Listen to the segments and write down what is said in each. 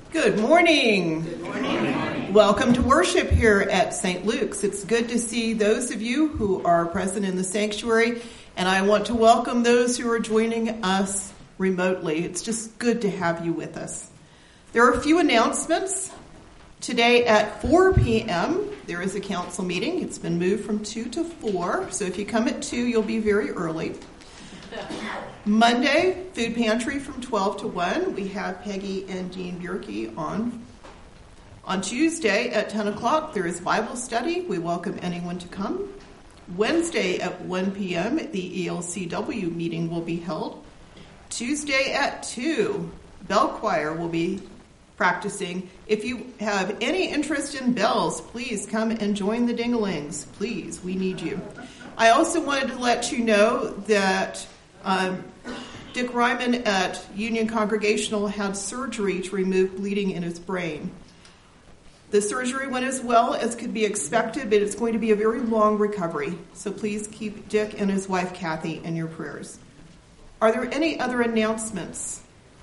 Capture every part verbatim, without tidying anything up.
Good morning. Good morning. Welcome to worship here at Saint Luke's. It's good to see those of you who are present in the sanctuary, and I want to welcome those who are joining us remotely. It's just good to have you with us. There are a few announcements. Today at four p.m., there is a council meeting. It's been moved from two to four, so if you come at two, you'll be very early. Monday, food pantry from twelve to one. We have Peggy and Dean Bierke on. On Tuesday at ten o'clock, there is Bible study. We welcome anyone to come. Wednesday at one p.m., the E L C W meeting will be held. Tuesday at two, bell choir will be practicing. If you have any interest in bells, please come and join the Dingalings. Please, we need you. I also wanted to let you know that um, Dick Ryman at Union Congregational had surgery to remove bleeding in his brain. The surgery went as well as could be expected, but it's going to be a very long recovery. So please keep Dick and his wife Kathy in your prayers. Are there any other announcements?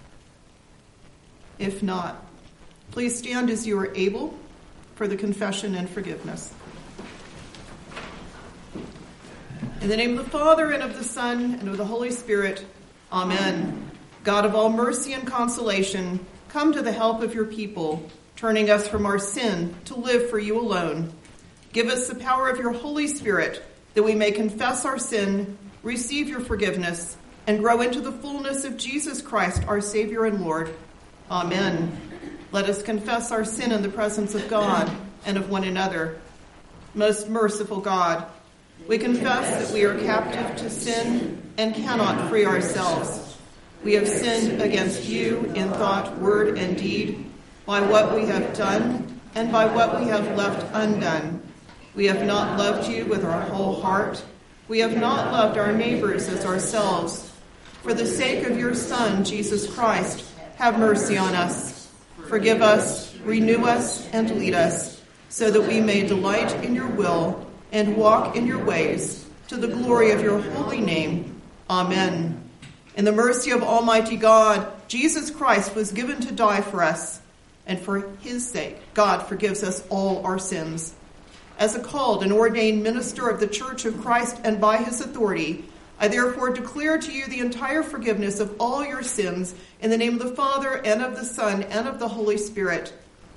If not, please stand as you are able for the confession and forgiveness. In the name of the Father, and of the Son, and of the Holy Spirit, Amen. God of all mercy and consolation, come to the help of your people, turning us from our sin to live for you alone. Give us the power of your Holy Spirit, that we may confess our sin, receive your forgiveness, and grow into the fullness of Jesus Christ, our Savior and Lord. Amen. Let us confess our sin in the presence of God and of one another. Most merciful God, we confess that we are captive to sin and cannot free ourselves. We have sinned against you in thought, word, and deed, by what we have done and by what we have left undone. We have not loved you with our whole heart. We have not loved our neighbors as ourselves. For the sake of your Son, Jesus Christ, have mercy on us. Forgive us, renew us, and lead us, so that we may delight in your will and walk in your ways, to the glory of your holy name. Amen. In the mercy of Almighty God, Jesus Christ was given to die for us, and for his sake, God forgives us all our sins. As a called and ordained minister of the Church of Christ and by his authority, I therefore declare to you the entire forgiveness of all your sins in the name of the Father and of the Son and of the Holy Spirit.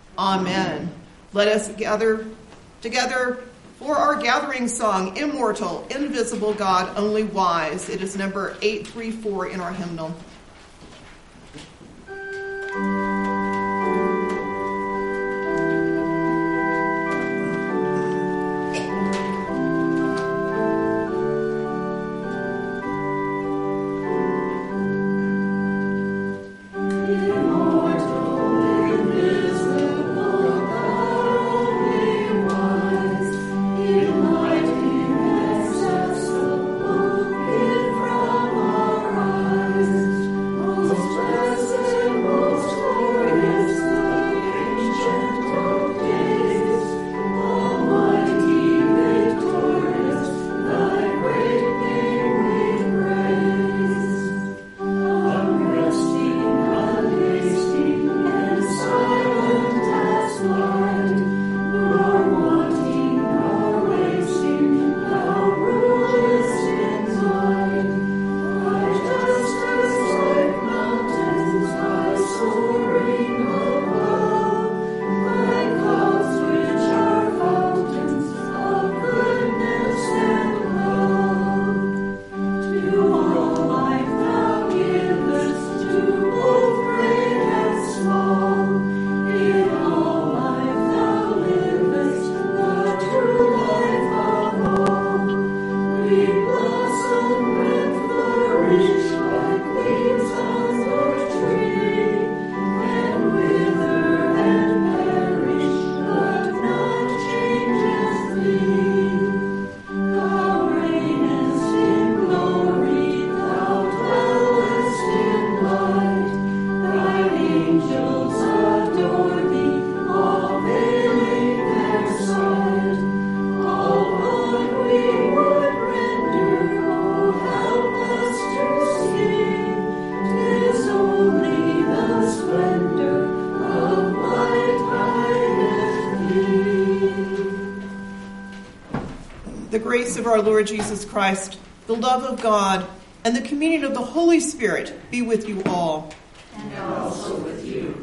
Amen. Let us gather together for our gathering song, Immortal, Invisible God, Only Wise. It is number eight three four in our hymnal. Eyes. grace of our Lord Jesus Christ, the love of God, and the communion of the Holy Spirit be with you all. And also with you.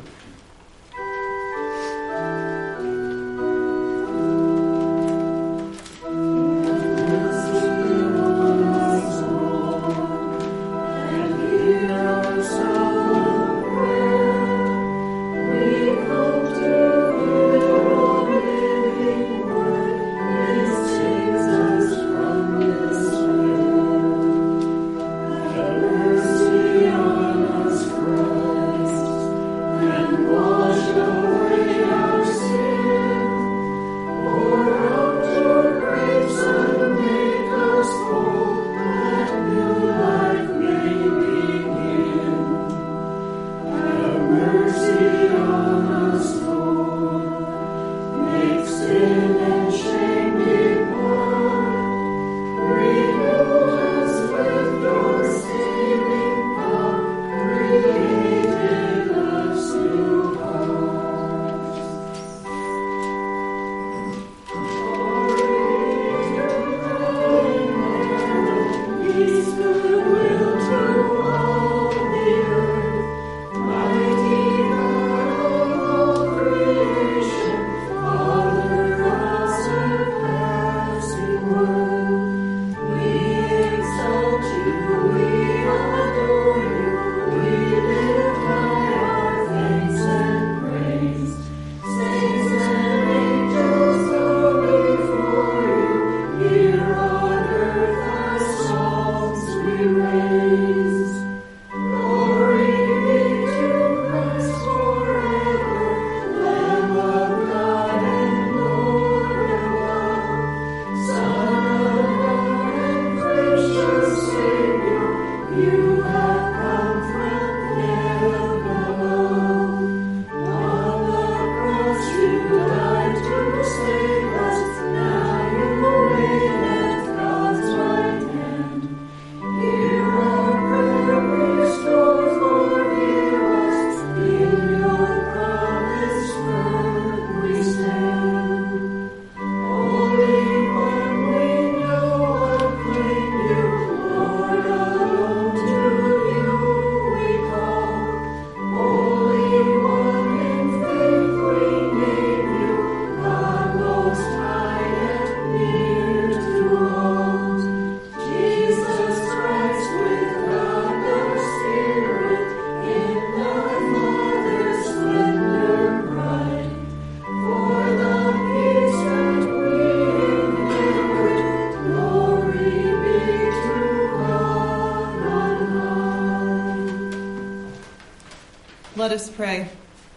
Let us pray.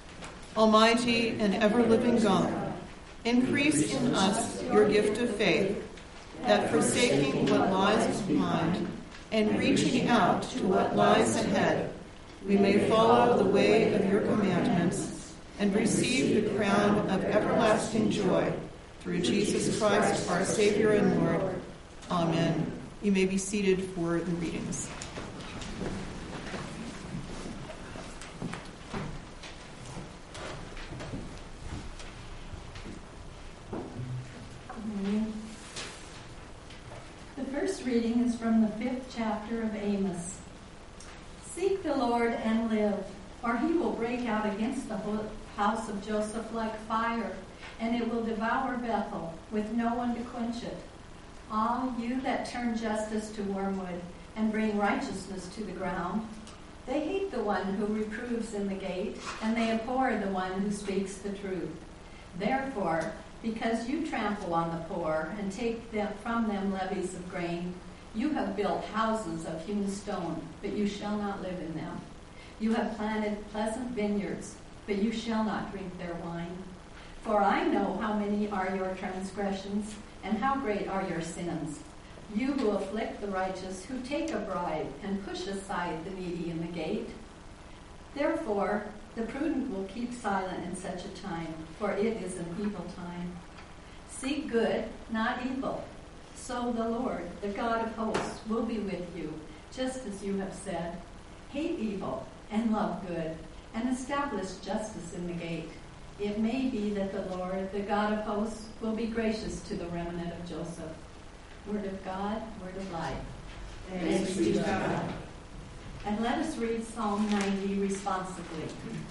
Almighty and ever-living God, increase in us your gift of faith, that forsaking what lies behind and reaching out to what lies ahead, we may follow the way of your commandments and receive the crown of everlasting joy through Jesus Christ, our Savior and Lord. Amen. You may be seated for the readings. Reading is from the fifth chapter of Amos. Seek the Lord and live, or he will break out against the house of Joseph like fire, and it will devour Bethel, with no one to quench it. Ah, you that turn justice to wormwood, and bring righteousness to the ground. They hate the one who reproves in the gate, and they abhor the one who speaks the truth. Therefore, because you trample on the poor and take them from them levies of grain, you have built houses of hewn stone, but you shall not live in them. You have planted pleasant vineyards, but you shall not drink their wine. For I know how many are your transgressions, and how great are your sins. You who afflict the righteous, who take a bribe, and push aside the needy in the gate. Therefore, the prudent will keep silent in such a time, for it is an evil time. Seek good, not evil. So the Lord, the God of hosts, will be with you, just as you have said. Hate evil and love good, and establish justice in the gate. It may be that the Lord, the God of hosts, will be gracious to the remnant of Joseph. Word of God, word of life. Thanks be to God. And let us read Psalm ninety responsibly.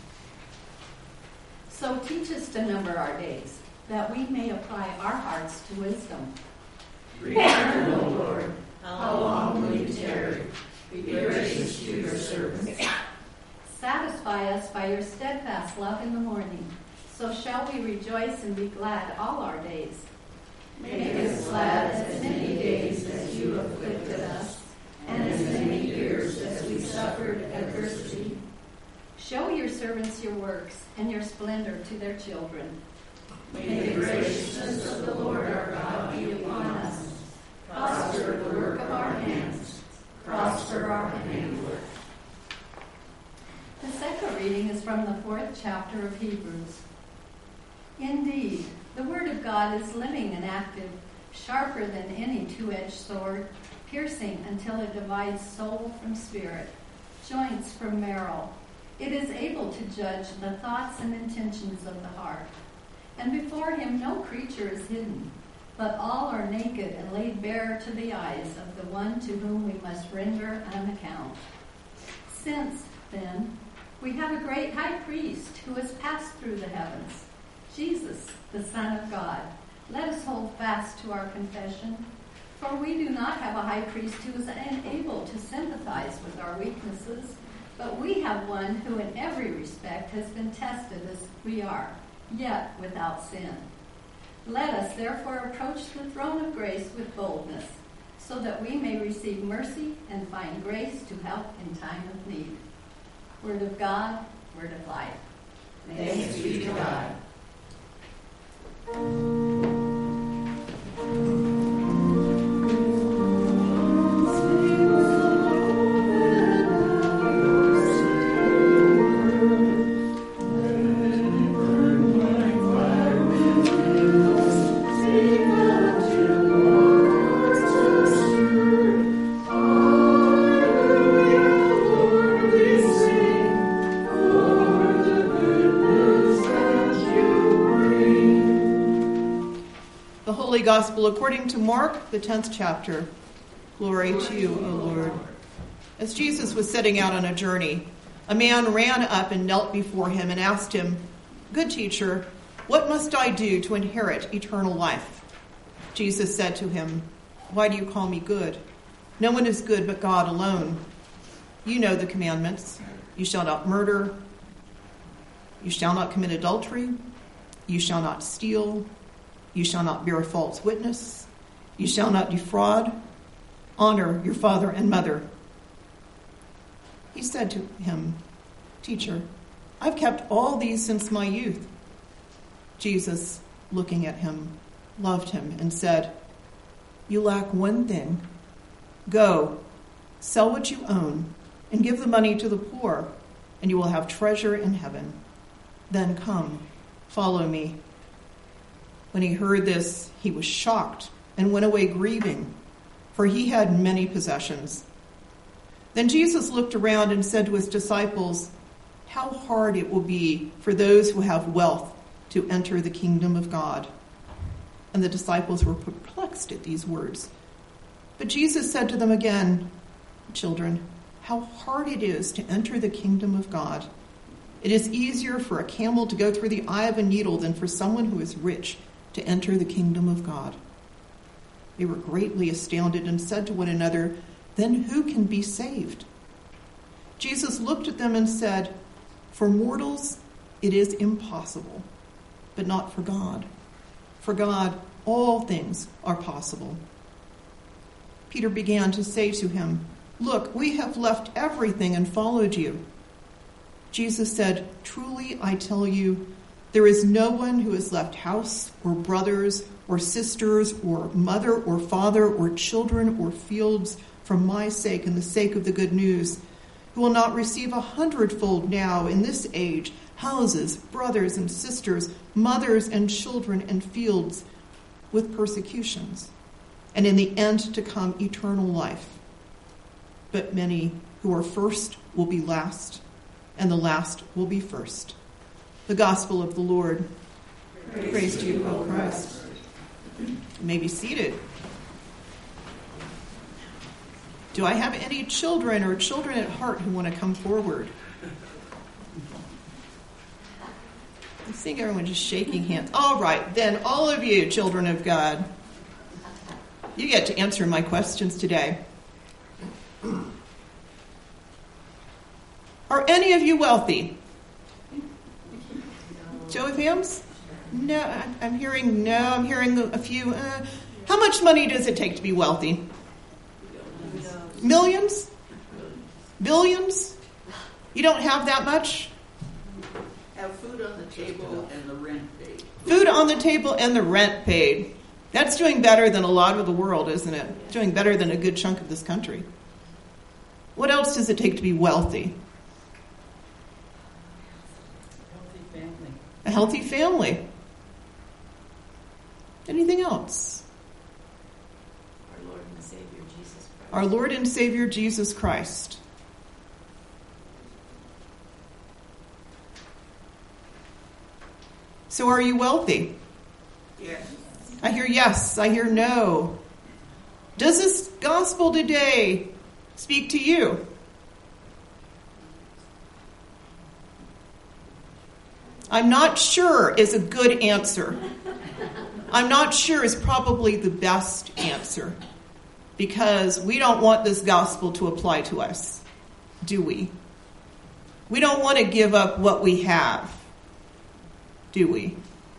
So teach us to number our days, that we may apply our hearts to wisdom. Return, O Lord. How long will you tarry? Be gracious to your servants. Satisfy us by your steadfast love in the morning. So shall we rejoice and be glad all our days. Make us glad as many days as you afflicted us, and as many years as we suffered adversity. Show your servants your works and your splendor to their children. May the graciousness of the Lord our God be upon us. Prosper the work of our hands. Prosper our handiwork. The second reading is from the fourth chapter of Hebrews. Indeed, the word of God is living and active, sharper than any two-edged sword, piercing until it divides soul from spirit, joints from marrow. It is able to judge the thoughts and intentions of the heart. And before him no creature is hidden, but all are naked and laid bare to the eyes of the one to whom we must render an account. Since, then, we have a great high priest who has passed through the heavens, Jesus, the Son of God, let us hold fast to our confession. For we do not have a high priest who is unable to sympathize with our weaknesses, but we have one who in every respect has been tested as we are, yet without sin. Let us therefore approach the throne of grace with boldness, so that we may receive mercy and find grace to help in time of need. Word of God, word of life. Thanks be to God. Gospel according to Mark, the tenth chapter. Glory to you, O Lord. As Jesus was setting out on a journey, a man ran up and knelt before him and asked him, "Good teacher, what must I do to inherit eternal life?" Jesus said to him, "Why do you call me good? No one is good but God alone. You know the commandments. You shall not murder. You shall not commit adultery. You shall not steal. You shall not bear false witness. You shall not defraud. Honor your father and mother." He said to him, "Teacher, I've kept all these since my youth." Jesus, looking at him, loved him and said, "You lack one thing. Go, sell what you own and give the money to the poor, and you will have treasure in heaven. Then come, follow me." When he heard this, he was shocked and went away grieving, for he had many possessions. Then Jesus looked around and said to his disciples, "How hard it will be for those who have wealth to enter the kingdom of God." And the disciples were perplexed at these words. But Jesus said to them again, "Children, how hard it is to enter the kingdom of God. It is easier for a camel to go through the eye of a needle than for someone who is rich to enter the kingdom of God." They were greatly astounded and said to one another, "Then who can be saved?" Jesus looked at them and said, "For mortals it is impossible, but not for God. For God all things are possible." Peter began to say to him, "Look, we have left everything and followed you." Jesus said, "Truly I tell you, there is no one who has left house or brothers or sisters or mother or father or children or fields for my sake and the sake of the good news, who will not receive a hundredfold now in this age, houses, brothers and sisters, mothers and children and fields, with persecutions, and in the end to come eternal life. But many who are first will be last, and the last will be first." The Gospel of the Lord. Praise, Praise to you, O Christ. You may be seated. Do I have any children or children at heart who want to come forward? I think everyone just shaking hands. All right, then all of you, children of God, you get to answer my questions today. Are any of you wealthy? Show of hands? No, I'm hearing no. I'm hearing a few. Uh, how much money does it take to be wealthy? Millions? Billions? You don't have that much? Have food on the table and the rent paid. Food on the table and the rent paid. That's doing better than a lot of the world, isn't it? It's doing better than a good chunk of this country. What else does it take to be wealthy? Healthy family. A healthy family. Anything else? Our Lord and Savior, Jesus Christ. Our Lord and Savior, Jesus Christ. So are you wealthy? Yes. I hear yes. I hear no. Does this gospel today speak to you? I'm not sure is a good answer. I'm not sure is probably the best answer, because we don't want this gospel to apply to us, do we? We don't want to give up what we have, do we?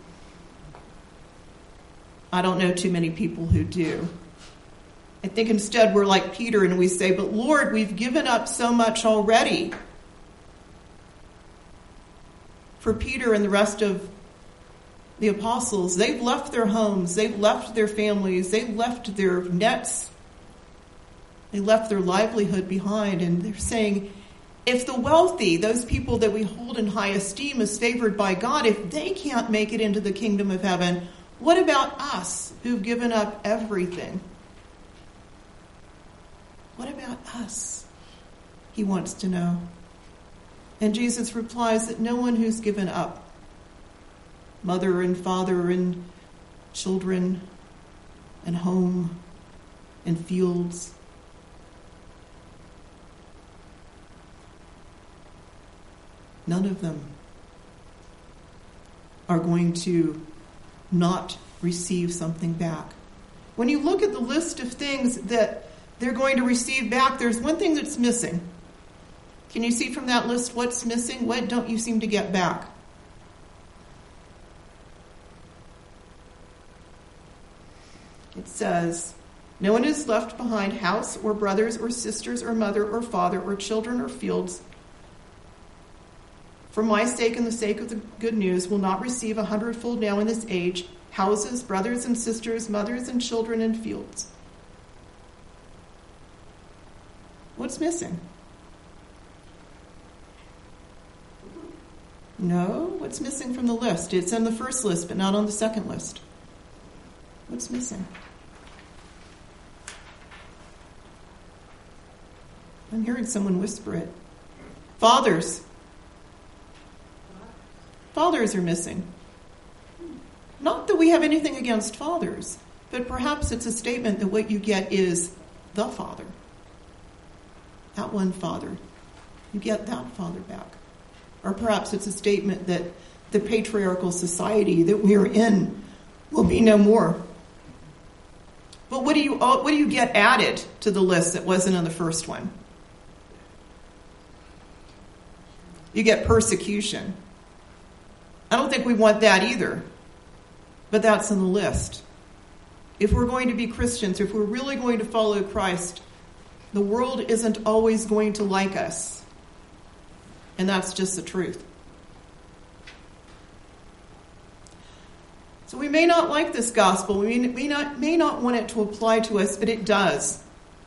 I don't know too many people who do. I think instead we're like Peter and we say, but Lord, we've given up so much already. For Peter and the rest of the apostles, they've left their homes, they've left their families, they've left their nets, they left their livelihood behind, and they're saying, if the wealthy, those people that we hold in high esteem as favored by God, if they can't make it into the kingdom of heaven, what about us who've given up everything? What about us? He wants to know. And Jesus replies that no one who's given up mother and father and children and home and fields, none of them are going to not receive something back. When you look at the list of things that they're going to receive back, there's one thing that's missing. Can you see from that list what's missing? What don't you seem to get back? It says, no one is left behind house or brothers or sisters or mother or father or children or fields. For my sake and the sake of the good news will not receive a hundredfold now in this age, houses, brothers and sisters, mothers and children and fields. What's missing? No, what's missing from the list? It's on the first list, but not on the second list. What's missing? I'm hearing someone whisper it. Fathers. Fathers are missing. Not that we have anything against fathers, but perhaps it's a statement that what you get is the father. That one father. You get that father back. Or perhaps it's a statement that the patriarchal society that we're in will be no more. But what do you what do you get added to the list that wasn't on the first one? You get persecution. I don't think we want that either. But that's on the list. If we're going to be Christians, if we're really going to follow Christ, the world isn't always going to like us. And that's just the truth. So we may not like this gospel. We may not, may not want it to apply to us, but it does.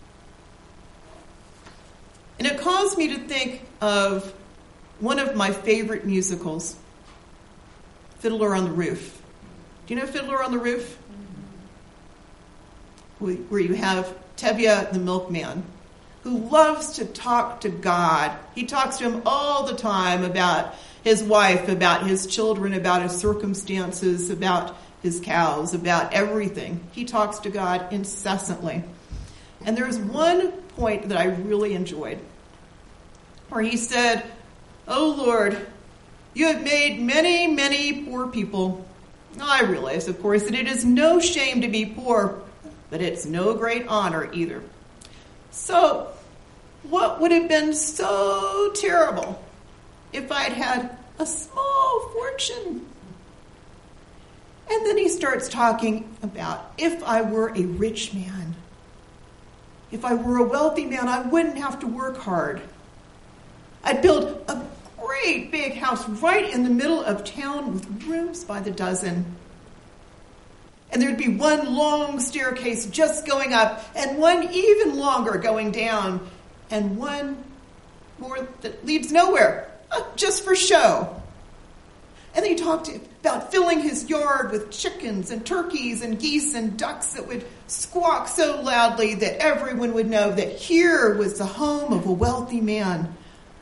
And it caused me to think of one of my favorite musicals, Fiddler on the Roof. Do you know Fiddler on the Roof? Where you have Tevye the milkman, who loves to talk to God. He talks to him all the time about his wife, about his children, about his circumstances, about his cows, about everything. He talks to God incessantly. And there's one point that I really enjoyed, where he said, "Oh Lord, you have made many, many poor people. I realize, of course, that it is no shame to be poor, but it's no great honor either. So, what would have been so terrible if I'd had a small fortune?" And then he starts talking about, if I were a rich man, if I were a wealthy man, I wouldn't have to work hard. I'd build a great big house right in the middle of town with rooms by the dozen. And there'd be one long staircase just going up, and one even longer going down, and one more that leads nowhere, just for show. And then he talked about filling his yard with chickens and turkeys and geese and ducks that would squawk so loudly that everyone would know that here was the home of a wealthy man.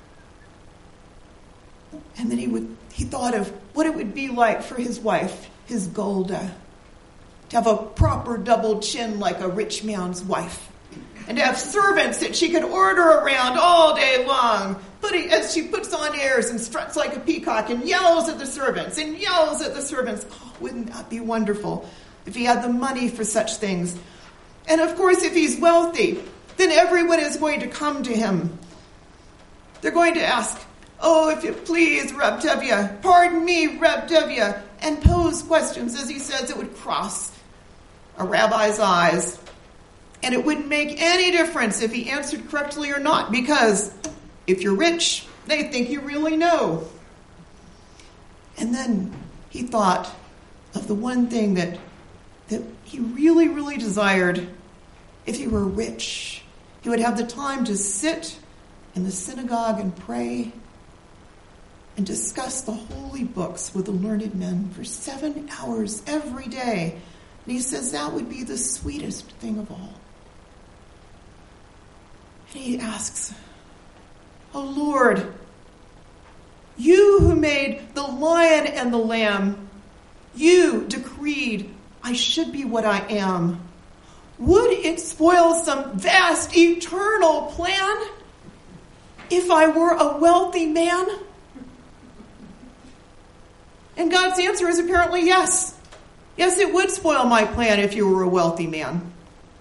And then he would he thought of what it would be like for his wife, his Golda, to have a proper double chin like a rich man's wife, and to have servants that she could order around all day long, putting, as she puts on airs and struts like a peacock and yells at the servants and yells at the servants. Oh, wouldn't that be wonderful if he had the money for such things? And of course, if he's wealthy, then everyone is going to come to him. They're going to ask, "Oh, if you please, Reb Tevye, pardon me, Reb Tevye," and pose questions, as he says, that would cross a rabbi's eyes. And it wouldn't make any difference if he answered correctly or not, because if you're rich, they think you really know. And then he thought of the one thing that, that he really, really desired. If he were rich, he would have the time to sit in the synagogue and pray and discuss the holy books with the learned men for seven hours every day. And he says that would be the sweetest thing of all. And he asks, "Oh Lord, you who made the lion and the lamb, you decreed I should be what I am. Would it spoil some vast eternal plan if I were a wealthy man?" And God's answer is apparently yes. Yes, it would spoil my plan if you were a wealthy man.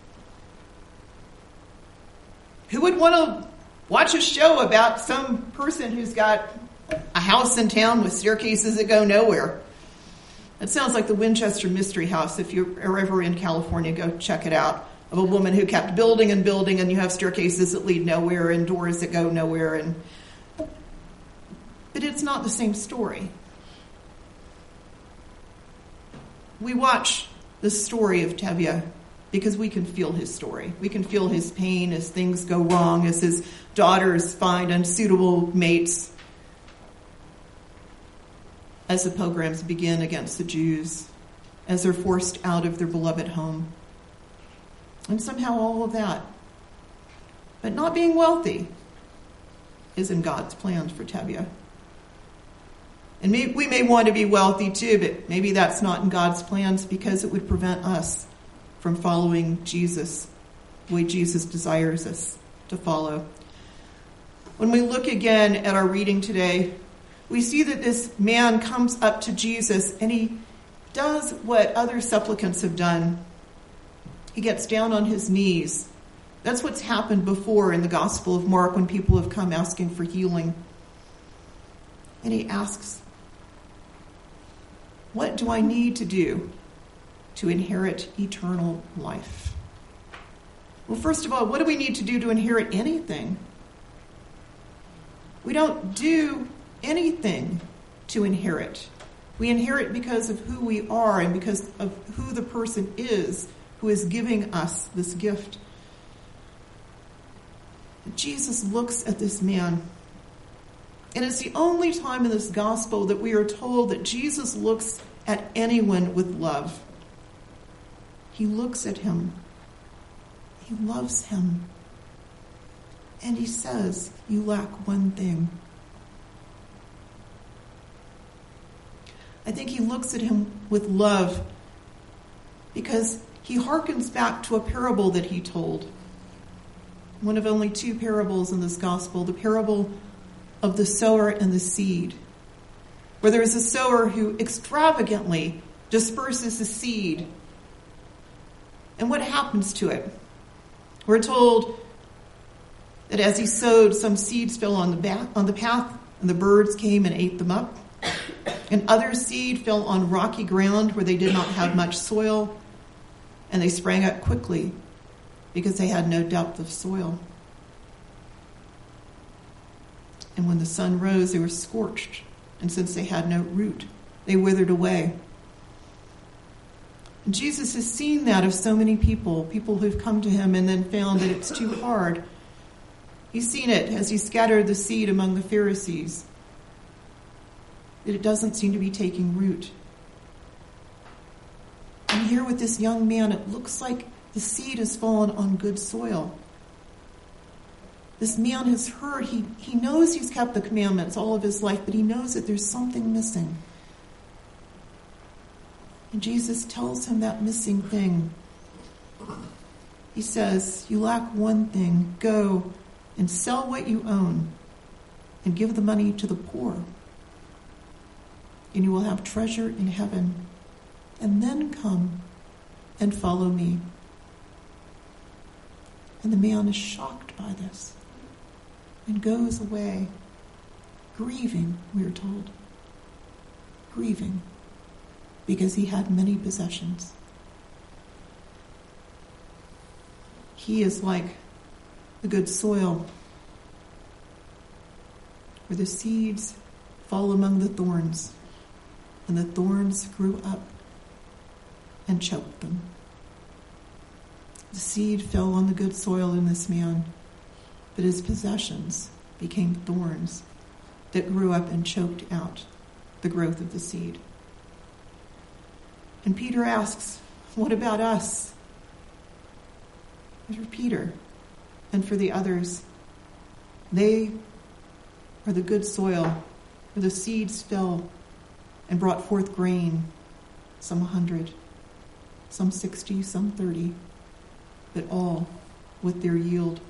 Who would want to watch a show about some person who's got a house in town with staircases that go nowhere? It sounds like the Winchester Mystery House. If you're ever in California, go check it out. Of a woman who kept building and building, and you have staircases that lead nowhere and doors that go nowhere. And but it's not the same story. We watch the story of Tevye because we can feel his story. We can feel his pain as things go wrong, as his daughters find unsuitable mates, as the pogroms begin against the Jews, as they're forced out of their beloved home. And somehow all of that, but not being wealthy, is in God's plans for Tevye. And may, we may want to be wealthy too, but maybe that's not in God's plans because it would prevent us from following Jesus the way Jesus desires us to follow. When we look again at our reading today, we see that this man comes up to Jesus and he does what other supplicants have done. He gets down on his knees. That's what's happened before in the Gospel of Mark when people have come asking for healing. And he asks, "What do I need to do to inherit eternal life?" Well, first of all, what do we need to do to inherit anything? We don't do anything to inherit. We inherit because of who we are and because of who the person is who is giving us this gift. Jesus looks at this man, and it's the only time in this gospel that we are told that Jesus looks at anyone with love. He looks at him. He loves him. And he says, "You lack one thing." I think he looks at him with love because he harkens back to a parable that he told. one of only two parables in this gospel, the parable of the sower and the seed, where there is a sower who extravagantly disperses the seed. And what happens to it? We're told that as he sowed, some seeds fell on the, back, on the path, and the birds came and ate them up. And other seed fell on rocky ground where they did not have much soil, and they sprang up quickly because they had no depth of soil. And when the sun rose, they were scorched, and since they had no root, they withered away. And Jesus has seen that of so many people, people who've come to him and then found that it's too hard. He's seen it as he scattered the seed among the Pharisees, that it doesn't seem to be taking root. And here with this young man, it looks like the seed has fallen on good soil. This man has heard, he, he knows he's kept the commandments all of his life, but he knows that there's something missing. And Jesus tells him that missing thing. He says, you lack one thing. Go and sell what you own and give the money to the poor, and you will have treasure in heaven. And then come and follow me. And the man is shocked by this and goes away, grieving, we are told. Grieving, because he had many possessions. He is like the good soil, where the seeds fall among the thorns, and the thorns grew up and choked them. The seed fell on the good soil in this man, but his possessions became thorns that grew up and choked out the growth of the seed. And Peter asks, what about us? And for Peter and for the others, they are the good soil where the seeds fell and brought forth grain, some a hundred, some sixty, some thirty, but all with their yield.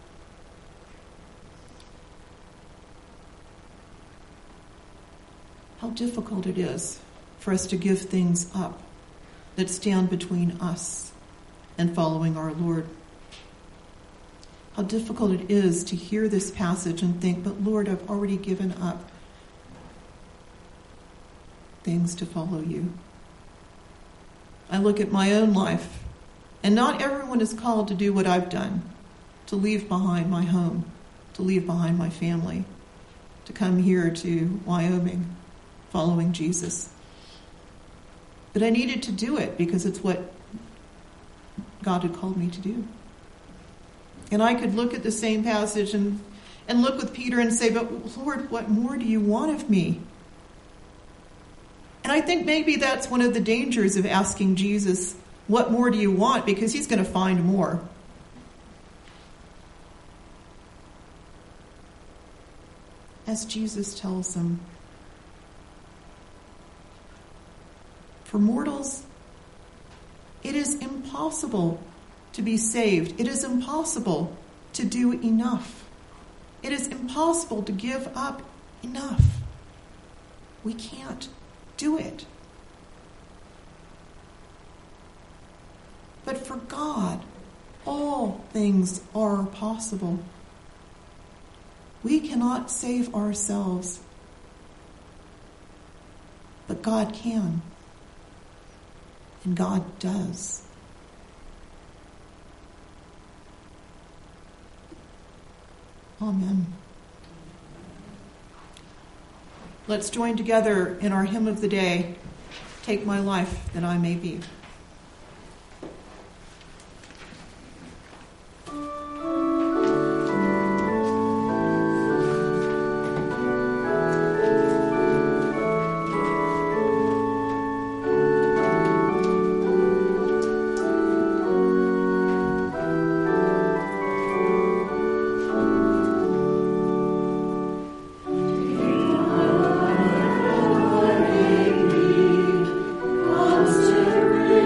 How difficult it is for us to give things up that stand between us and following our Lord. How difficult it is to hear this passage and think, but Lord, I've already given up things to follow you. I look at my own life, and not everyone is called to do what I've done, to leave behind my home, to leave behind my family, to come here to Wyoming following Jesus. But I needed to do it because it's what God had called me to do. And I could look at the same passage and, and look with Peter and say, but Lord, what more do you want of me? And I think maybe that's one of the dangers of asking Jesus, what more do you want? Because he's going to find more. As Jesus tells them, for mortals, it is impossible to be saved. It is impossible to do enough. It is impossible to give up enough. We can't do it. But for God, all things are possible. We cannot save ourselves, but God can. And God does. Amen. Let's join together in our hymn of the day, Take My Life That I May Be. Consider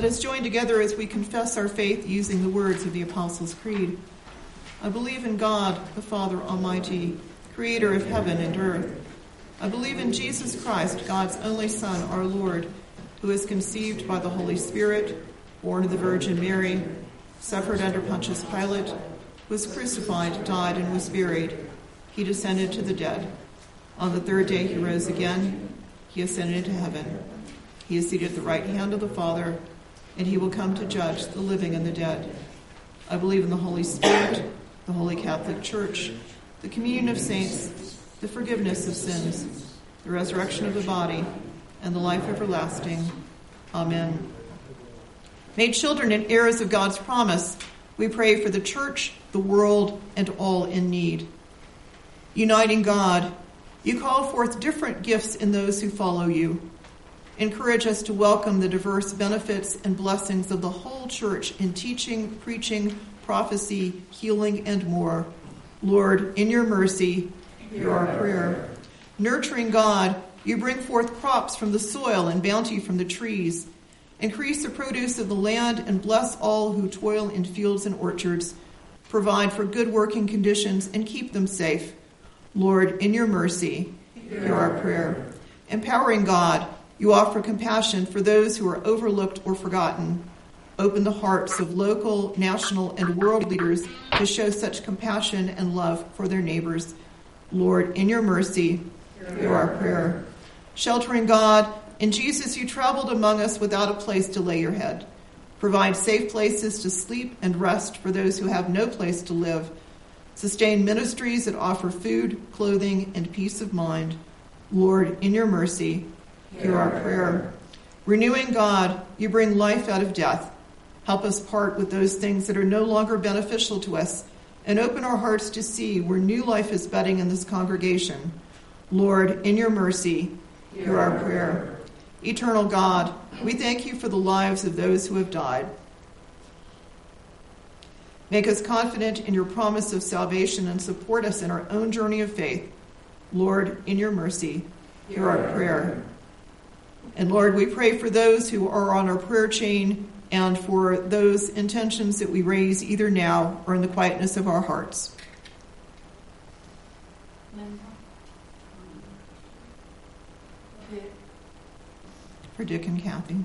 Let us join together as we confess our faith using the words of the Apostles' Creed. I believe in God, the Father Almighty, creator of heaven and earth. I believe in Jesus Christ, God's only Son, our Lord, who was conceived by the Holy Spirit, born of the Virgin Mary, suffered under Pontius Pilate, was crucified, died, and was buried. He descended to the dead. On the third day he rose again. He ascended into heaven. He is seated at the right hand of the Father, and he will come to judge the living and the dead. I believe in the Holy Spirit, the Holy Catholic Church, the communion of saints, the forgiveness of sins, the resurrection of the body, and the life everlasting. Amen. Made children and heirs of God's promise, we pray for the church, the world, and all in need. Uniting God, you call forth different gifts in those who follow you. Encourage us to welcome the diverse benefits and blessings of the whole church in teaching, preaching, prophecy, healing, and more. Lord, in your mercy, hear our prayer. Nurturing God, you bring forth crops from the soil and bounty from the trees. Increase the produce of the land and bless all who toil in fields and orchards. Provide for good working conditions and keep them safe. Lord, in your mercy, hear our prayer. Empowering God, you offer compassion for those who are overlooked or forgotten. Open the hearts of local, national, and world leaders to show such compassion and love for their neighbors. Lord, in your mercy, hear our prayer. Sheltering God, in Jesus you traveled among us without a place to lay your head. Provide safe places to sleep and rest for those who have no place to live. Sustain ministries that offer food, clothing, and peace of mind. Lord, in your mercy, hear our prayer. Renewing God, you bring life out of death. Help us part with those things that are no longer beneficial to us and open our hearts to see where new life is budding in this congregation. Lord, in your mercy, hear our prayer. Eternal God, we thank you for the lives of those who have died. Make us confident in your promise of salvation and support us in our own journey of faith. Lord, in your mercy, hear our prayer. And Lord, we pray for those who are on our prayer chain and for those intentions that we raise either now or in the quietness of our hearts. For Dick and Kathy.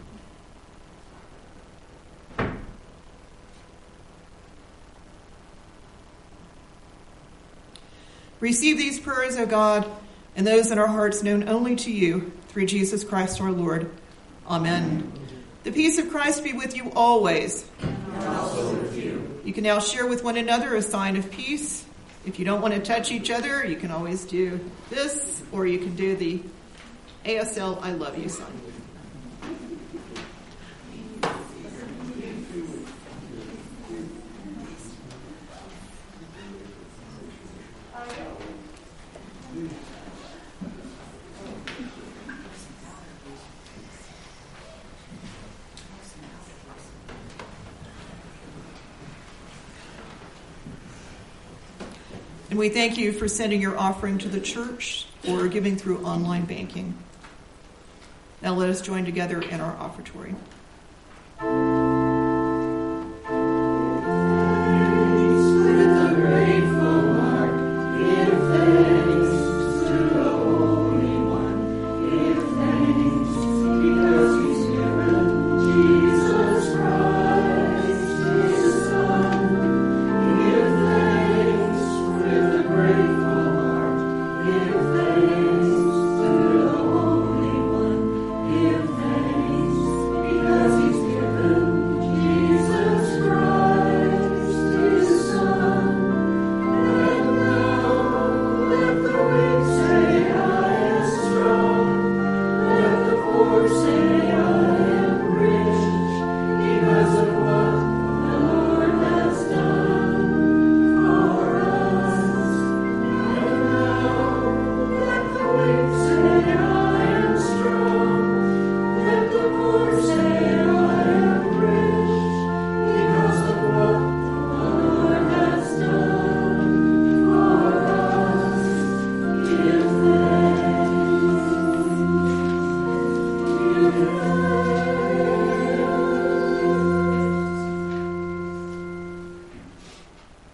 Receive these prayers, O God, and those in our hearts known only to you, through Jesus Christ our Lord. Amen. The peace of Christ be with you always. And also with you. You can now share with one another a sign of peace. If you don't want to touch each other, you can always do this, or you can do the A S L I love you sign. And we thank you for sending your offering to the church or giving through online banking. Now let us join together in our offertory. Give thanks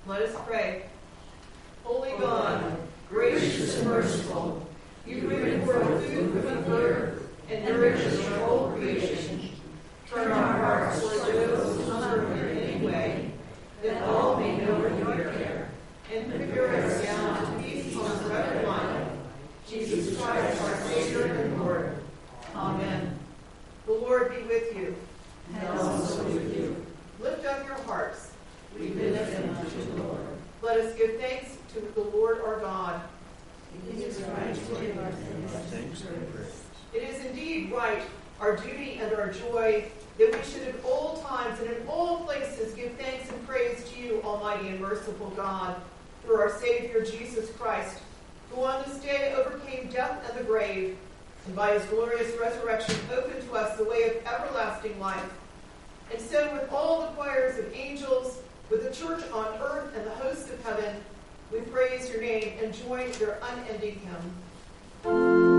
Let us pray. Holy God, gracious and merciful, you bring forth food from the earth and nourish your whole creation. Turn our hearts toward those who hunger in any way, that all may know your care, and prepare us down to feast on bread and wine. Jesus Christ, our Savior and Lord. Amen. The Lord be with you. And also with you. Lift up your hearts. We lift them up to the Lord. Let us give thanks to the Lord our God. It is right to give our thanks and praise. It is indeed right, our duty and our joy, that we should at all times and in all places give thanks and praise to you, Almighty and merciful God, through our Savior Jesus Christ, who on this day overcame death and the grave, and by his glorious resurrection opened to us the way of everlasting life. And so with all the choirs of angels, with the church on earth and the hosts of heaven, we praise your name and join their unending hymn.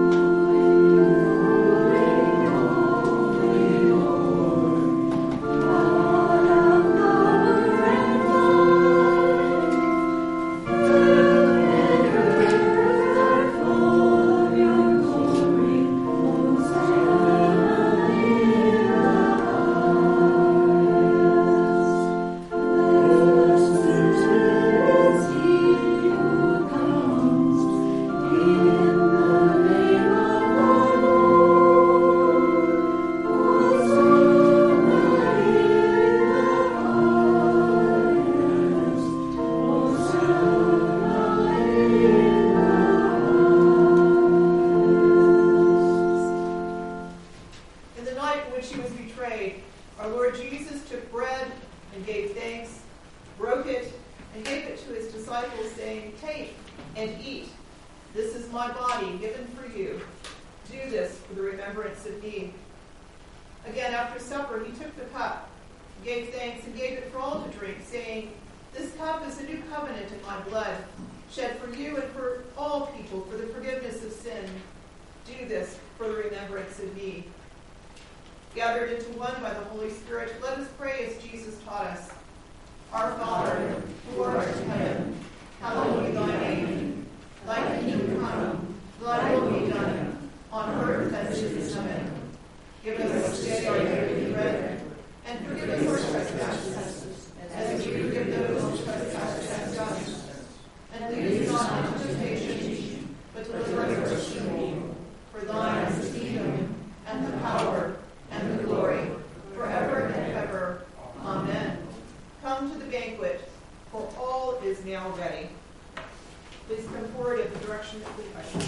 Gathered into one by the Holy Spirit, let us pray as Jesus taught us. Our Father, who art in heaven, hallowed be thy name. Thy kingdom come, thy will be done, on earth as it is in heaven. Give us this day our daily bread, and forgive us our trespasses, as we forgive those who trespass against us. And lead us not into temptation, but deliver us from evil. For thine is the kingdom, and the power, and the glory, forever and ever. Amen. Come to the banquet, for all is now ready. Please come forward in the direction of the questions.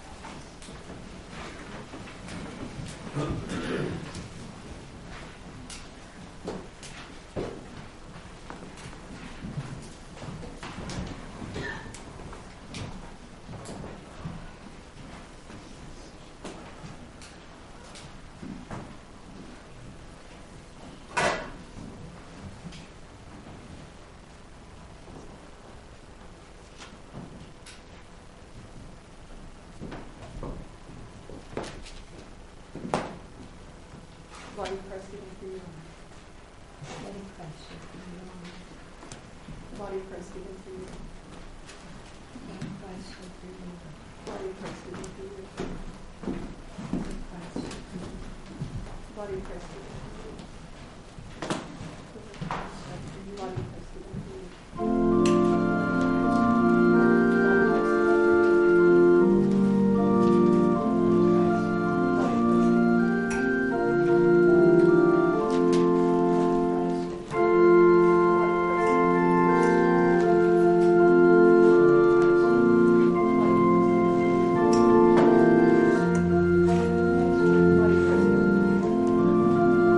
Body press given for you. Body press given for you. Body press given for you. Body press given for you. Body press given for you. Body press given for you. Body press given for you. Body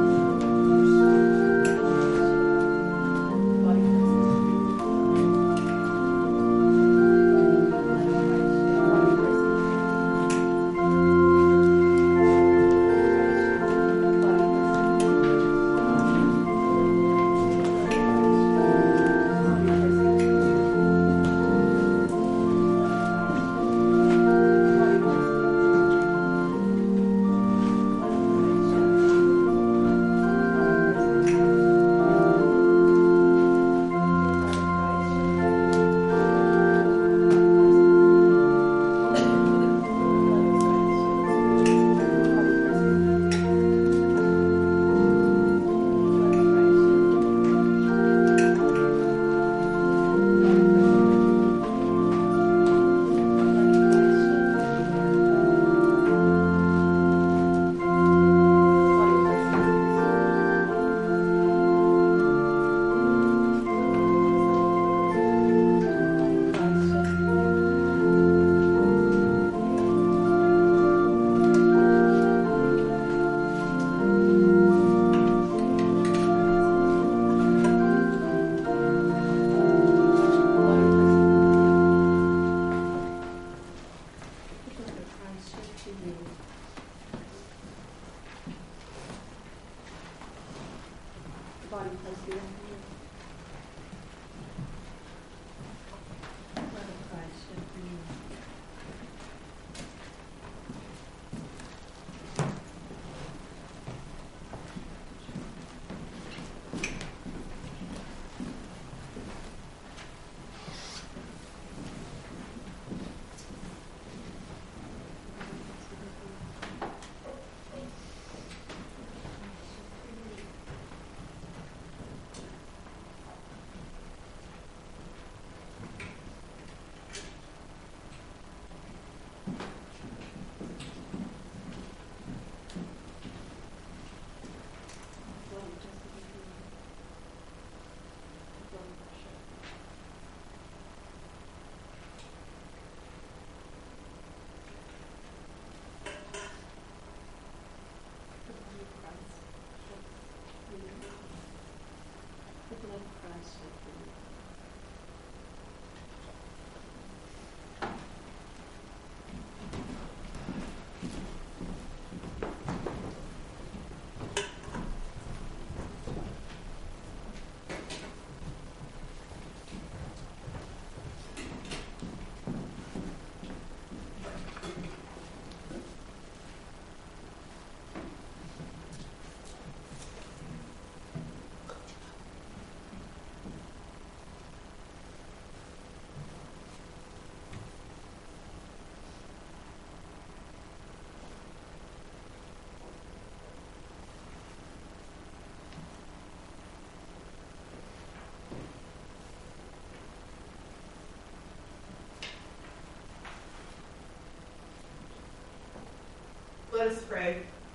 Let us pray.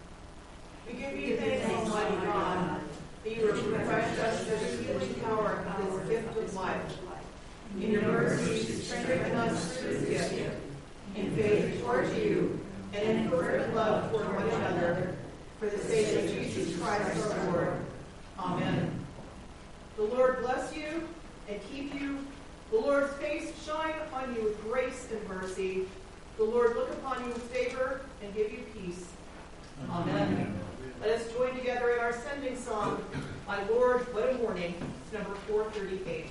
We give you thanks, Almighty God, that you have refreshed us with the healing power of this gift of life. In your mercy, strengthen us through this gift, in faith towards you, and in fervent love toward one another, for the sake of Jesus Christ our Lord. Amen. The Lord bless you and keep you. The Lord's face shine upon you with grace and mercy. The Lord look upon you with favor and give you peace. Amen. Amen. Let us join together in our sending song, My Lord, What a Morning. It's number four thirty-eight.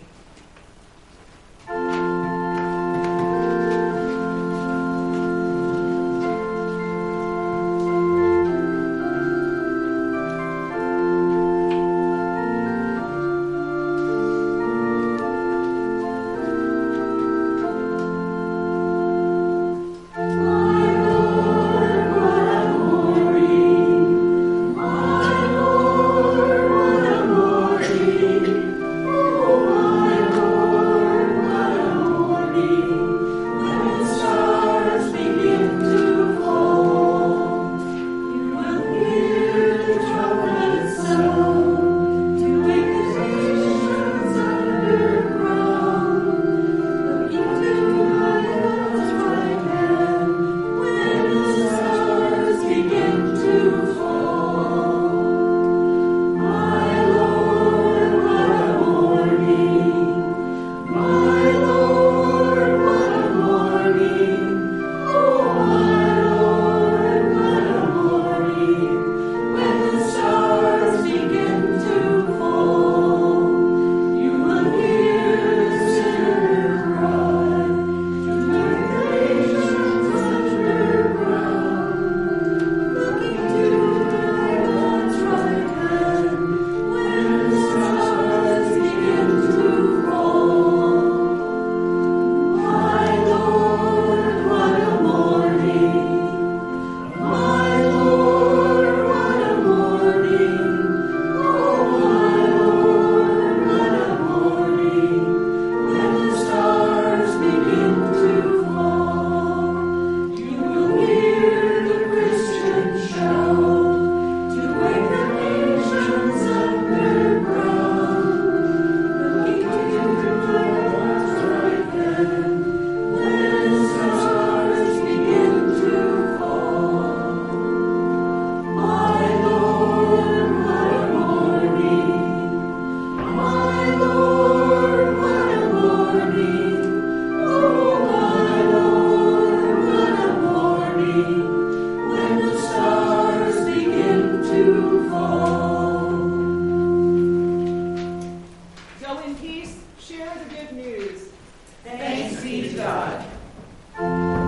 Thanks be to God.